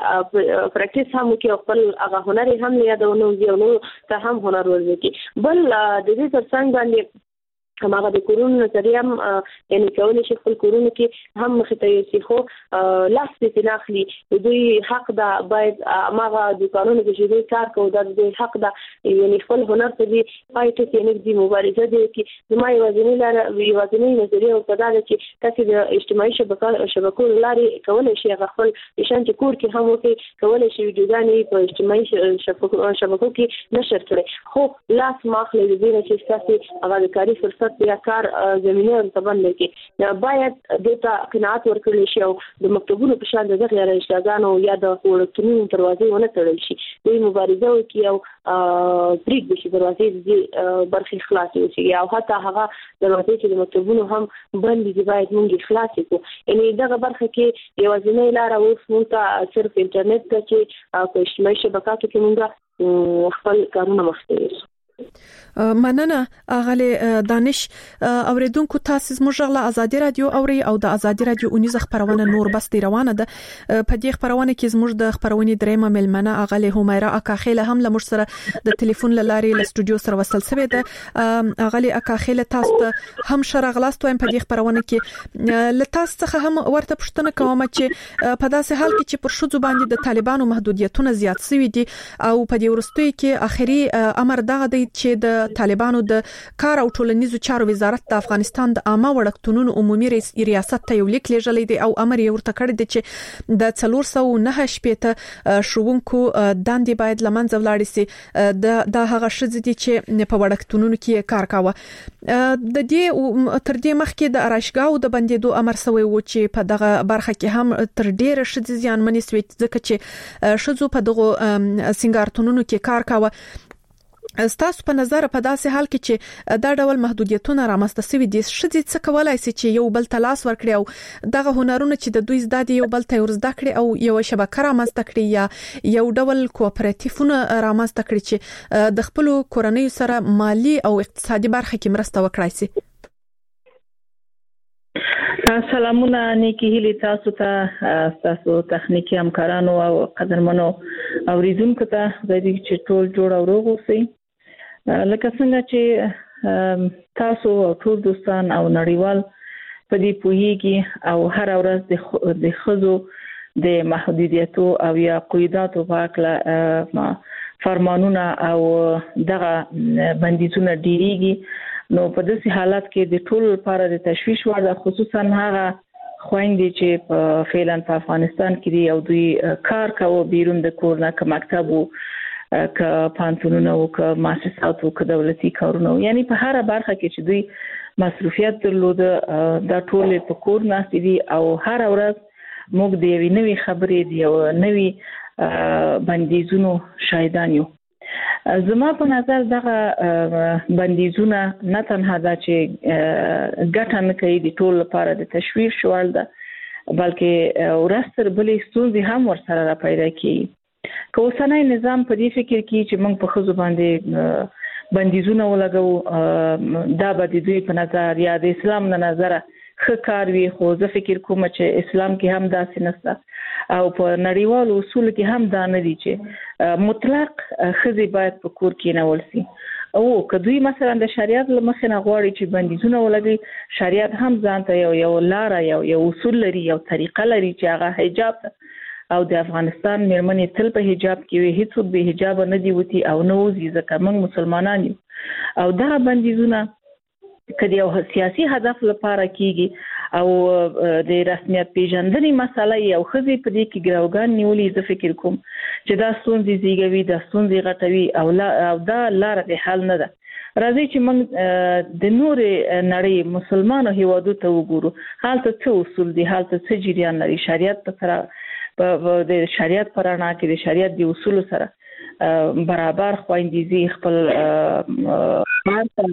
پریکټیس هم کوي، خپل هغه هنر هم یادونه وي نو ته هم هنر ورزکي. بل د دې ترڅنګ باندې هماغه د کورونو نظریه هم یعنی کولای شي خپل کورونو کې هم مخته یوسي، خو لاس دې ناخلي دوی حق دا باید هغه د قانون کې چې دوی کار کوي دا د حق دا یعنی خپل هنر ته دی پایته کې نه دی مبارزه دی چې زما یوازینی لار یوازینی نظریه او صدا ده چې تاسو د اجتماعي شبکو شبکو لارې کولای شي خپل نشان چې کور کې هم وکي کولای شي ویډیوګانې په اجتماعي شبکو شبکو کې نشر کړي، خو لاس ماخلي دې نه چې تاسو هغه کاری فرصت یا کار زمينه ورتبن لکه باید دته قناعت ورکړل شي او د مکتبونو په شان دغه غیر اشتغالانو یا د ورکتونو دروازې ونه تړل شي، دوی مبارزه وکړي او بریک بشي دروازې د برخې خلاصې شي او حتی هغه دروازې چې د مکتبونو هم بند دي باید موږ خلاص کړو. یعنی دغه برخه کې یوازینی لار اوس موږ صرف انټرنیټ ته چې په اجتماعي شبکاتو کې موږ خپل کارونه مخته یو. مننه اغله دانش اوریدونکو تاسو زموږ غلا ازادي رادیو اوري او د ازادي رادیو اونیزه خبرونه نور بس دی روانه ده. په دې خبرونه کې زموږ د خبرونې درېمه ملمنه اغله همیرا اکاخیله هم لمر سره د ټلیفون لارې ل سټوډیو سره وصل شوی ده. اغله اکاخیله تاسو هم شرغلاست وایم په دې خبرونه کې ل تاسو څخه هم ورته پښتنه کوم چې په داسې حال کې چې پر شذو باندې د طالبانو محدودیتونه زیات شوي دي او په دې ورستوي کې اخري امر دغه دی چې د طالبانو د کار او ټولنیزو چارو وزارت د افغانستان د عامه وړکتونونو عمومي ریاست ته یو لیک لیږلی دی او امر یې ورته کړی دی چې د څلور سوه نهه شپېته ښوونکو دندې باید له منځه ولاړې سي. د هغه ښځې دي چې په وړکتونونو کې کار کاوه. د دې تر دې مخکې د ارایشګاو د بندېدو امر شوی و چې په دغه برخه کې هم تر ډېره ښځې زیانمنې شوې ځکه چې ښځو په دغو سینګارتونونو کې کار کاوه. ستاسو په نظر په داسې حال کې چې دا ډول محدودیتونه رامنځته شوي دي ښځې څه کولای شي چې یو بل ته لاس ورکړي او دغه هنرونه چې د دوی زده دي یو بل ته ورزده کړي او یو شبکه رامنځته کړي یا یو ډول کوآپراتیفونه رامنځته کړي چې د خپل کورنۍ سره مالی او اقتصادي برخه کې مرسته وکړي شي. سلامونه نیکی هیلی تاسو ته تاسو تخنیکی همکارانو او قدرمنو اوریدونکو ته د دې چې ټول جوړ او روغ اوسئ. لکه څنګه چې تاسو ټول دوستان او نړیوال په دې پوهیږي او هر ورځ د خزو د محدودیتو او یا قیوداتو په اړه فرمانونه او دغه بندیزونه ډیریږي. نو په داسې حالات کې د ټول لپاره د تشویش وړ ده، خصوصا هغه خويندې چې په فعلا په افغانستان کې دي او دوی کار کوي بیرون د کور نه، که مکتب وو که پانتونونه وو که مؤسسات وو که دولتي کارونه وو، یعنی په هر برخه کې چې دوی مصروفیت درلوده دا ټول په کور ناست دي او هر ورځ موږ د یوې نوې خبرې د یو نوې بندیزونو شاهدان یو. زما په نظر دغه بندیزونه نه تنها دا چې ګټه نه کوي د ټول لپاره د تشویش وړ ده، بلکې ورستر بلې ستونزې هم ورسره را پیدا کیږي. که اوسنی نظام په دې فکر کې چې موږ په ښځو باندې بندیزونه ولګو دا به د دوی په نظر یا د اسلام نه نظره ښه کار وي، خو زه فکر کوم چې اسلام کې هم داسې نشته او په نړیوالو اصول کې هم دا نه دي چې مطلق ښځې باید په کور کې نه ولسي. او که دوی مثلا د شریعت له مخې نه غواړي چې بندیزونه ولګي، شریعت هم ځان ته یو یو لاره یو یو اصول لري، یو طریقه لري چې هغه حجاب او د افغانستان مېرمنې تل په حجاب کې وي، هیڅوک به حجاب نه دی وتی او نه وځي ځکه موږ مسلمانان یو. او دا بندیزونه کدی یو سیاسي هدف لپاره کیږي او د رسمیت پیژندنې مسله یو خزي په دې کې ګراوګان نیولې، زه فکر کوم چې دا ستونزې زیږوي، دا ستونزې غټوي او لا او دا لار د حل نه ده. راځي چې موږ د نور نړۍ مسلمانو هیوادو ته وګورو، حالت څه اصول دي، حالت څه جریان لري، شریعت سره په د شریعت پرانا کې د شریعت د اصول سره برابر خويندې خپل مارته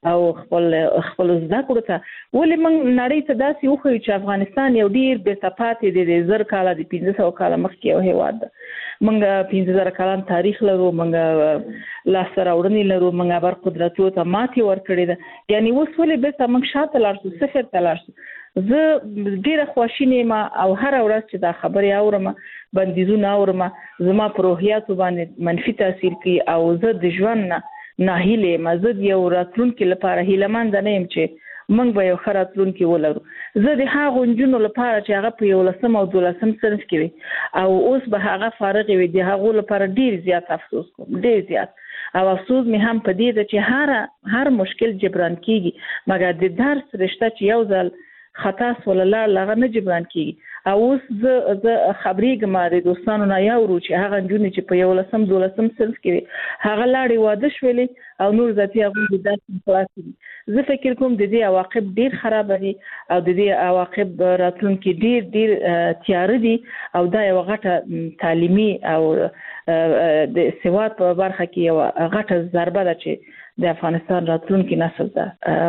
او خپل خپل زده کړو ته ولې موږ نړۍ ته داسې وخو چې افغانستان یو ډیر بې صفات دی د زر کاله د پنځه سوه کاله مخکې یو هیواد ده. موږ پنځه زره کلن تاریخ لرو، موږ لاس راوړنې لرو، موږ بر قدرتو ته ماتې ورکړې ده. یعنی اوس ولې به موږ شاته لاړ شو، صفر ته لاړ شو. زه ډیره خوشاله یم او هر ورځ چې دا خبرې اورم بندیزونه اورم زما په روحیاتو باندې منفي تاثیر کوي او زه د ژوند نه ناهیله مزد یو راتلونکي لپاره هیلمند نه یم چې موږ به یو خراتلونکي ولرو. زه د هغه نجونو لپاره چې هغه په یو لسم او دولسم صنف کې وي او اوس به هغه فارغ وي د هغه لپاره ډیر زیات افسوس کوم، ډیر زیات. او افسوس می هم په دې ده چې هر هر مشکل جبران کیږي مګر د درس رشته چې یو ځل خطا سول الله لغه نه جبران کیږي. او اوس زه زه خبرېږم د دوستانو نه یاورو چې هغه نجونې چې په یو لسم دولسم صنف کې وي هغه لاړې واده شولې او نور ذاتي هغوی د درس خلاص دي. زه فکر کوم د دې عواقب ډیر خراب دي او د دې عواقب راتلونکي ډیر ډیر تیاره دي او دا یو غټه تعلیمي او د سواد په برخه کې یو غټه ضربه ده چې د افغانستان راتلونکي نسل ته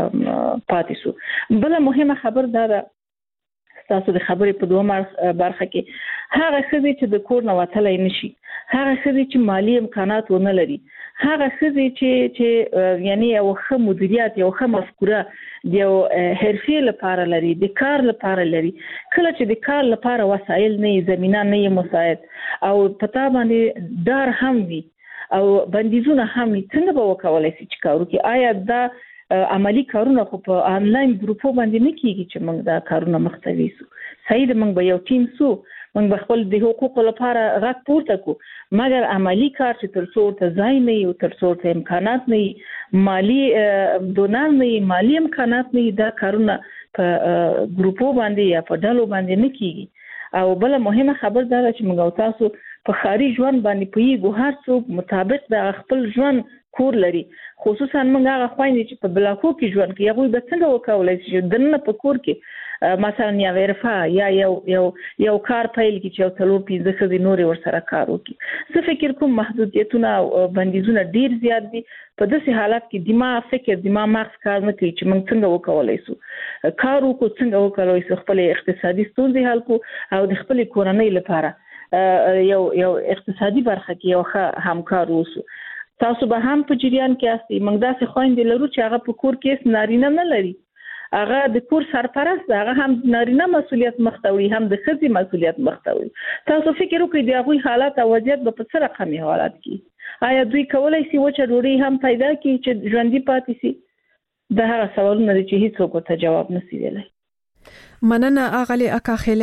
پاتې شو. بل مهمه خبر دا ده تاسو د خبرې په دوه برخه کې هغه ښځې چې د کور نه وتلی نشي، هغه ښځې چې مالی امکانات ونه لري، هغه ښځې چې چې یعنی یو ښه مدیریت یو ښه مفکوره د یو حرفې لپاره لري، د کار لپاره لري، کله چې د کار لپاره وسایل نه وي، زمینه نه وي مساعد او پتا باندې ډار هم وي او بندیزونه هم وي، څنګه به وکولای شي چې کار وکړي؟ آیا دا عملی کارونه خو په آنلاین ګروپو باندې نه کیږي چې موږ دا کارونه مخته ویسو؟ صحیح ده، موږ به یو ټیم سو، موږ به خپل د حقوقو لپاره غږ پورته کو، مګر عملی کار چې تر څو ته ځای نه وي او تر څو ته امکانات نه وي، مالی ډونر نه وي، مالی امکانات نه وي، دا کارونه په ګروپو باندې یا په ډلو باندې نه کیږي. او بل مهمه خبر دا چې موږ تاسو په خاري ژوند باندې پوهیږو، هر څوک مطابق د خپل ژوند کور لري، خصوصا موږ هغه خويندې چې په بلاکو کې ژوند کوي هغوی به څنګه وکولای شي دننه په کور کې مثلا یا ورفا یا یو یو یو کار پیل کی چې یو څلور پنځه ښځې نورې ورسره کار وکړي. زه فکر کوم محدودیتونه او بندیزونه ډیر زیات دي. په داسې حالت کې دماغ فکر دماغ مغز کار نه کوي چې موږ څنګه وکولای شو کار وکړو، څنګه وکولای شو خپل اقتصادي ستونزې حل کړو او د خپل کورنۍ لپاره یو یو اقتصادي برخه کې یو ښه همکار اوسو. تاسو به هم په جریان کې یاستئ. موږ داسې خویندې لرو چې هغه په کور کې نارینه نه لري، هغه د کور سرپرست ده، هغه هم نارینه مسؤلیت مخته وړي هم د ښځې مسؤلیت مخته وړي. تاسو فکر وکړئ د هغوی حالات او وضعیت به په څه رقمي حالات کې آیا دوی کولای شي وچه ډوډۍ هم پیدا کړي چې ژوندي پاتې شي؟ دا هغه سوالونه دي چې هیڅوک ورته جواب نشي ویلی. مننه اغلی اکاخیل.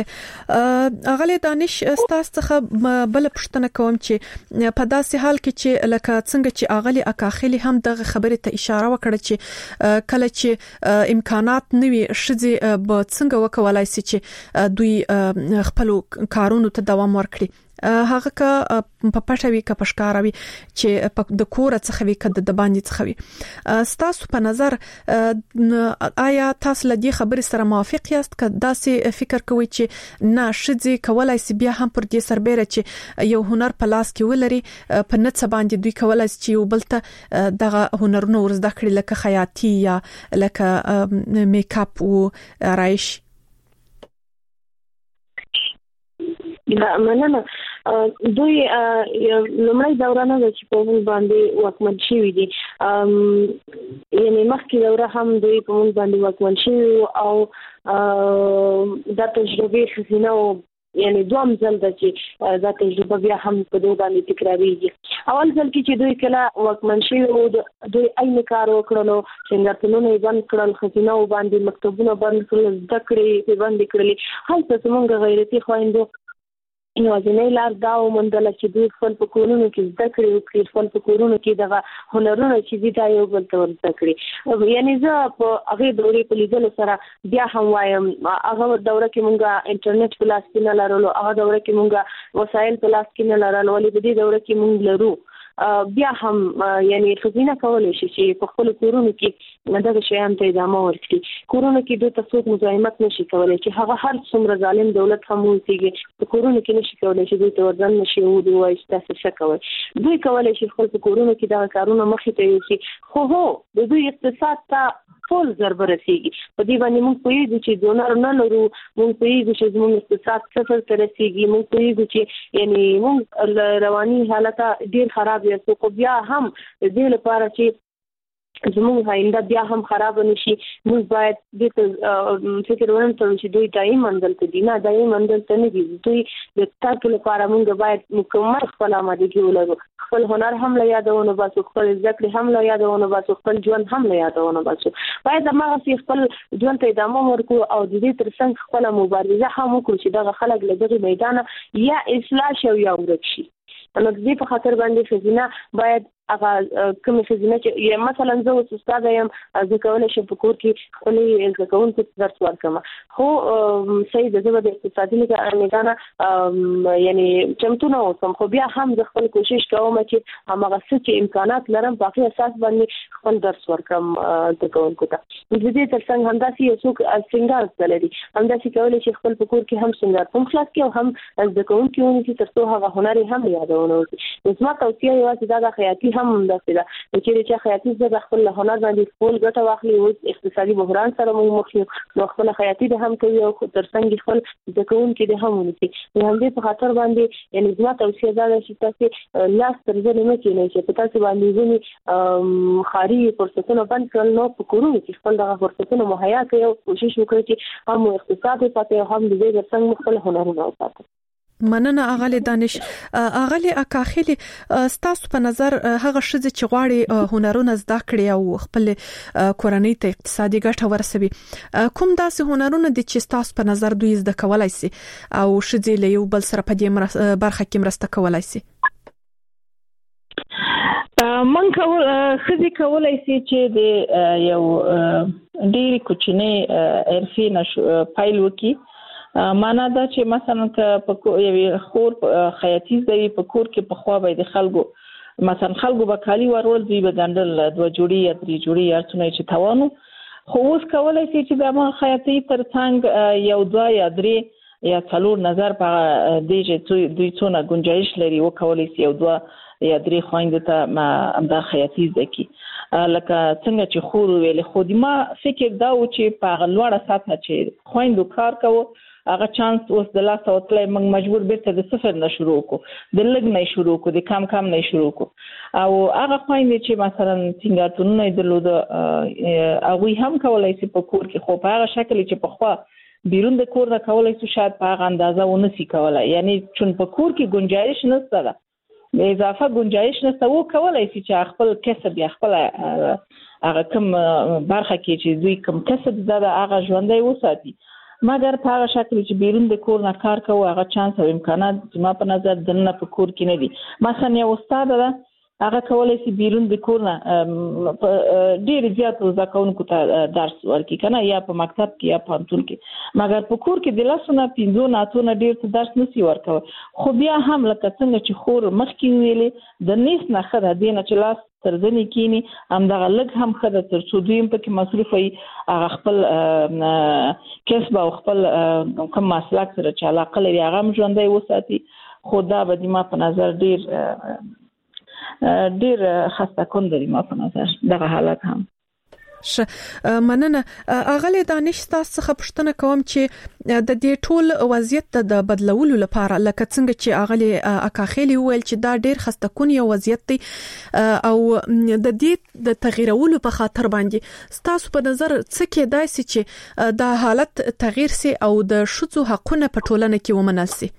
اغلی دانش ستاسو څخه بل پښتنه کوم چې په داسې حال کې چې لکه څنګه چې اغلی اکاخیل هم دغه خبره ته اشاره وکړه چې کله چې امکانات نوي شذې به څنګه وکولای شي چې دوی خپل کارونو ته دوام ورکړي. هغه کا په پټوي کا پشکاروي چې د کور څخه وي کده د باندې څخه وي. ستاسو په نظر آیا تاسو لدی خبرې سره موافق یاست که داسې فکر کوئ چې نه شذې کولای شي بیا هم پر دې سربېره چې یو هنر په لاس کې ولري په نت باندې دوی کولای شي چې یو بل ته دغه هنرونه ورزده کړي لکه خیاطي یا لکه میک اپ او رایش؟ مننه. دوی لومړی دورانه د چې په موږ باندې واکمن شوي دي، یعنی مخکې دوره هم دوی په موږ باندې واکمن شوي او دا تجربه خزینه او یعنی دوم ځل د چې دا تجربه بیا هم په دوی باندې تکراریږي. اول ځل کې چې دوی کله واکمن شوي او دوی عین کار وکړلو، څنګهتونونه یې بند کړل، خزینه او باندې مکتبونه بند کړل، زده کړې یې بند کړلې. هلته زموږ غیرتي خویندو یوازینۍ لار دا وموندله چې دوی خپل په کورونو کې زده کړې وکړي، خپل په کورونو کې دغه هنرونه چې دي دا یو بل ته ور زده کړي. یعنی زه په هغې دورې په لیدلو سره بیا هم وایم هغه دوره کې مونږ انټرنیټ په لاس کې نه لرلو، هغه دوره کې مونږ وسایل په لاس کې نه لرل، ولې په دې دوره کې مونږ لرو. بیا هم یعنی خزینه کولای شي چې په خپل کورونو کې دغه شیان ته ادامه ورکړي. کورونو کې دوی تاسو مزاحمت نشي کولای چې هغه هر څومره ظالم دولت هم وسیږي په کورونو کې نشي کولای چې دوی ته ورځن نشي او دوی وایي تاسو څه کوي. دوی کولای شي خپل کورونو کې دا کارونه مخې ته یوسي، خو هو د دوی اقتصاد ته ټول ضرر رسیږي. په دې باندې موږ پوهیږو چې ډونر نه لرو، موږ پوهیږو چې زموږ اقتصاد صفر ته رسیږي، موږ پوهیږو چې یعنی موږ رواني حالت ډیر خراب یو خو بیا هم دې لپاره چې زموږ آینده بیا هم خراب نشي موږ باید د فکر ورن ته چې دوی دایي منزل ته دي نه دایي منزل ته نه دي. دوی د تاسو لپاره موږ باید مکمل خپل آمادګي ولرو، خپل هنر هم له یادونه باسو، خپل ذکر هم له یادونه باسو، خپل ژوند هم له یادونه باسو. باید هغه خپل ژوند ته ادامه ورکړو او د دې ترڅنګ خپل مبارزه هم وکړو چې دغه خلک له دغه میدان یا اصلاح شي یا ورک شي. نو د دې په خاطر باندې خزینه باید هغه کوم خزینه چې مثلا زه اوس استاد یم زه کولای شم په کور کې خپل زده کوونکو ته درس ورکړم، خو صحیح د زه د اقتصادي میدان یعنی چمتو نه اوسم، خو بیا هم زه خپل کوشش کوم چې هغه څه چې امکانات لرم په هغه اساس باندې خپل درس ورکړم زده کوونکو ته. د دې ترڅنګ همداسې یو څوک څنګه لري همداسې کولای شي خپل په کور کې هم څنګه هم خلاص کړي او هم زده کوونکو چې ترڅو هغه هنر هم یادونه وکړي. زما توصیه یوازې دا د خیاطي هم داسې ده چې چې خیاطي زده خپل هنر باندې خپل ګټه واخلي او اقتصادي بحران سره مخ شي نو خپل خیاطي د هم کوي او ترڅنګ خپل د کوون کې د هم ونیسي. هم دې په خاطر باندې یعنی زما توصیه ده چې تاسو لاس تر ځنه نه کینئ چې په تاسو باندې ځنی خاري فرصتونه بند کړل نو په کورونو کې خپل دغه فرصتونه مهیا کړئ او کوشش وکړئ چې هم اقتصاد پاتې هم د دې ترڅنګ خپل هنرونه وساتئ. مننه اغلی دانش. اغلی اکاخلی ستاسو په نظر هغه شذ چې غواړي هنرونه زده کړي او خپل کورنۍ ته اقتصادي ګټه ورسوي کوم داسې هنرونه دي چې ستاسو په نظر دوی زده کولای شي او شذ له یو بل سره په دې برخه کې مرسته کولای شي؟ من کول خزي کولای شي چې د یو ډېری کوچنی عرفي نشو پایل وکي. معنا دا چې مثلا په یو خور خیاطي زوی په کور کې په خوا به د خلکو مثلا خلکو به کالی ورول دی به ګندل دوه جوړي یا درې جوړي یا څونه چې توانو، خو اوس کولای شي چې د ما خیاطي ترڅنګ یو دوه یا درې یا څلور نظر په دې چې دوی څونه گنجائش لري او کولای شي یو دوه یا درې خويند ته امدا خیاطي زکی لکه څنګه چې خور ویل خو د ما فکر دا و چې په غلوړه ساته چې خويندو کار کوو هغه چانس اوس د لاس او تلای موږ مجبور بیرته د صفر نه شروع کو د لګ نه شروع کو د کم کم نه شروع کو او هغه خويندې چې مثلا څنګه تونه درلود هغه هم کولای شي په کور کې خو په هغه شکل چې په خوا بیرون د کور نه کولای شي شاید په هغه اندازه ونه سي کولای یعنی چون په کور کې گنجائش نشته ده اضافه گنجائش نشته وو کولای شي چې خپل کسب یا خپل هغه کوم برخه کې چې دوی کوم کسب زده هغه ژوندۍ وساتي مګر په هغه شکل چې بیرون د کور نه کار کوي هغه چانس او امکانات زما په نظر دنه په کور کې نه دي. مثلا یو استاد ده هغه کولای شي بیرون د کور نه ډیر زیات ځکهونکو ته درس ورکړي کنه یا په مکتب کې یا په پانتون کې مګر په کور کې د لاسونه پینځو ناتونه ډیر څه درس نسی ورکوي. خو بیا هم لکه څنګه چې خور مخکې ویلې د نیس نه خره دینه چې لاس ترځنی کینی هم دغه لګ هم خدای تر څو دویم پکې مصرف وي هغه خپل کسب او خپل کوم مسلک سره چې علاقه لري هغه ژوندۍ وساتي. خو دا به د ما په نظر ډیر ډیر خسته کون دی ما په نظر دغه حالت هم ش مننه. اغلی دانش تاسو څخه پوښتنه کوم چې د دې ټول وضعیت د بدلولو لپاره لکه څنګه چې اغلی اکاخلی ویل چې دا ډیر خسته کون یو وضعیت دی او د دې د تغیرولو په خاطر باندې تاسو په نظر څه کېدای شي چې دا حالت تغییر سي او د شذو حقونه په ټولنه کې ومنل سي؟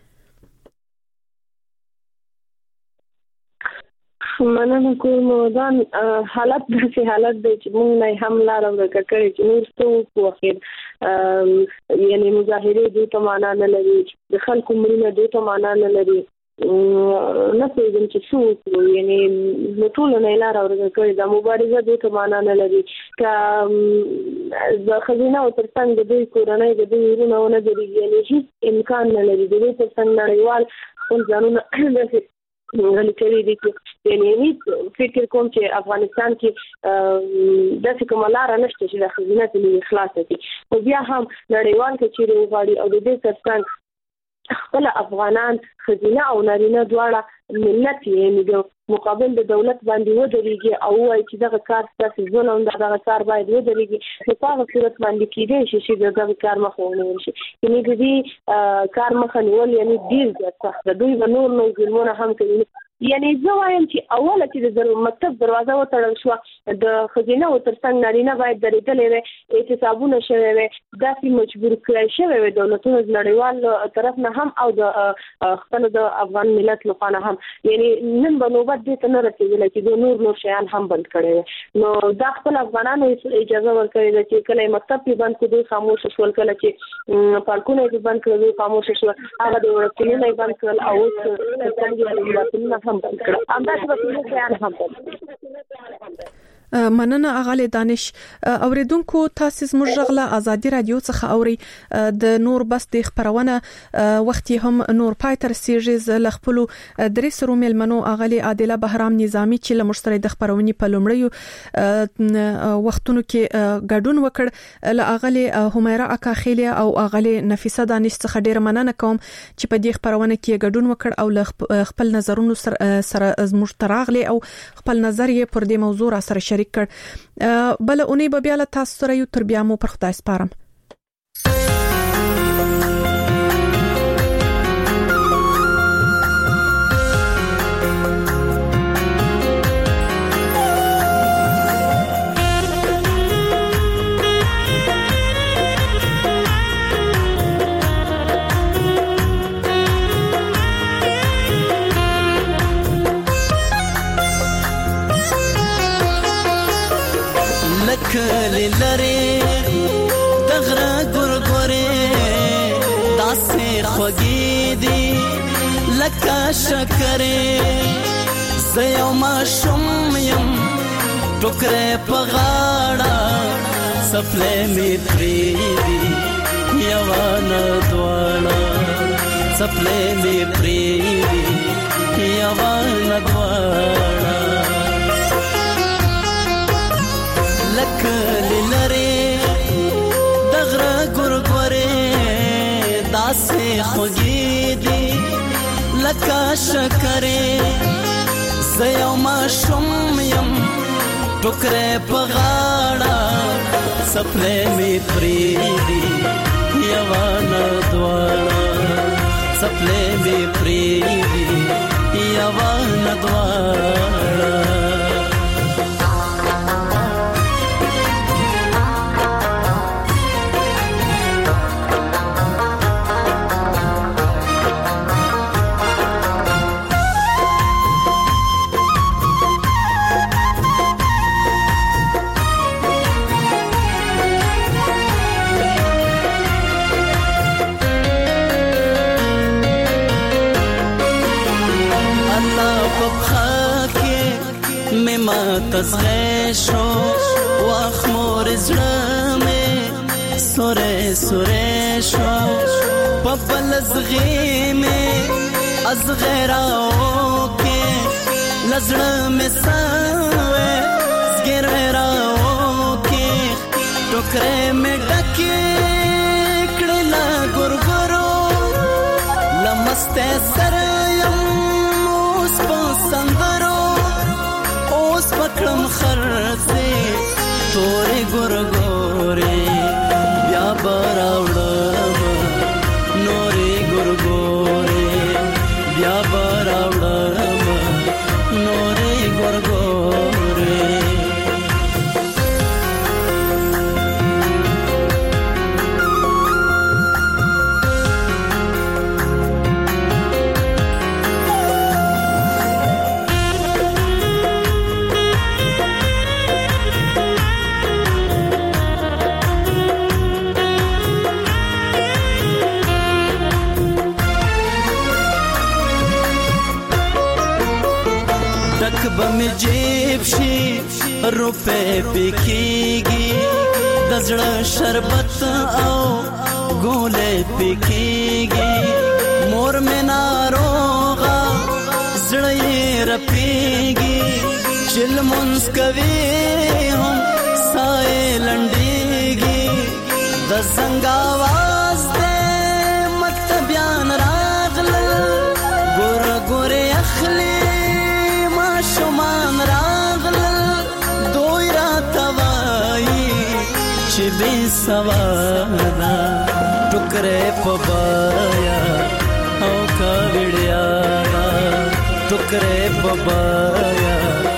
مننه کوم دا حالت داسې حالت دی چې موږ نه هم لار ورکړه کړی چې نور څه وو اخر یعنی مظاهره دوی ته معنا نه لري د خلکو مړینه دوی ته معنا نه لري نه پېژنم چې څه یعنی نو ټول نه لار ورکړه کړی دا مبارزه دوی ته معنا نه لري کا د خزینه او ترڅنګ د دوی کورنۍ د دوی ورونه نه لري یعنی هیڅ امکان نه لري د دوی ترڅنګ نړیوال خپل ځانونه غلي کړی دي یعنی فکر کوم چې افغانستان کې د کومه لار نشته چې د خزینه ته اخلاص دي او بیا هم نړیوال کې چې غواړي او د دې ترڅنګ خپل افغانان خزینه او نارینه دواړه ملت یې د مقابل د دولت باندې ودرېږي او وايي چې دغه کار ستاسو ظلم دغه کار باید ودرېږي په هغه صورت باندې کېدای شي چې دغه کار مخ ونیول شي یعنی د دې کار مخ نیول یعنی ډیر ځکه د دوی نور نور ظلمونه هم کوي یعنی زه وایم چې اوله چې د مکتب دروازه وتړل شو د خزینه او ترڅنګ نارینه باید درېدلې وي احتسابونه شوي وي داسې مجبور کړی شوی وي دولتونو نړیوال طرف نه هم او د خپل د افغان ملت لپاره هم یعنی نن په نوبت دې ته نه رسېدلی چې د نور نور شیان هم بند کړي نو دا خپل افغانانو اجازه ورکړې ده چې کله مکتب کې بند کړي خاموش شول کله چې پارکونه یې بند کړي خاموش شول هغه د ورکلینه بند کړل او اوس څنګه هم بند کړل انداز په شیان هم بند مننه اغاله دانش اوریدونکو تاسو زموږ غلا ازادي رادیو څخه اوري د نور بس د خبرونه وخت هم نور پایتر سیریز لخپلو درې سرو ملمنو اغاله عادله بهرام نظامی چې له مشتري د خبرونې په لومړیو وختونو کې ګډون وکړ له اغاله همیرا اکاخیله او اغاله نفیسه دانش څخه ډیر مننه کوم چې په دې خبرونه کې ګډون وکړ او خپل نظرونو سره زموږ تراغلي او خپل نظر یې پر دې موضوع را سره شریک کړ بل اونې به بیا له تاسو سره یو تر بیا مو پر خدای سپارم کلی لری دغره ګورګورې داسې خوږې دي لکه شکرې زه یو ماشوم یم ټوکرې په غاړه څپلۍ مې پرېږدي یوه نه دواړه څپلۍ مې پرېږدي یوه نه دواړه لکلی لری دغره ګورګورې داسې خوږې دي لکه شکرې زه یو ماشوم یم ټوکرې په غاړه څپلۍ مې پرېږدي یوه نه دواړه څپلۍ مې پرېږدي یوه نه دواړه تزغه شو واخ مور زړه مې سوره سوره شو په بل زغې مې از غیراو کې لزړه مې سوې زګراو کې ټوکرې مې ډکې کړه لا ګورګورو لمسته سره یم اوس په سندرو پکړم خرڅه تورې ګورګورې بیا براوړم نورې ګورګورې بیا براوړم نورې ګورګورې بم جیب شي روپے پکېږي د زړه شربت او ګولې پکېږي مور مې ناروغه زړه رپیږي چل منس کوي هم سای لنډيږي د څنګه आवाज دې مت بیان راغل ګور ګور اخلي ما شومان راغل دوی را توای چې به سوانا ټکرې پبایا او کا وړیا ټکرې پبایا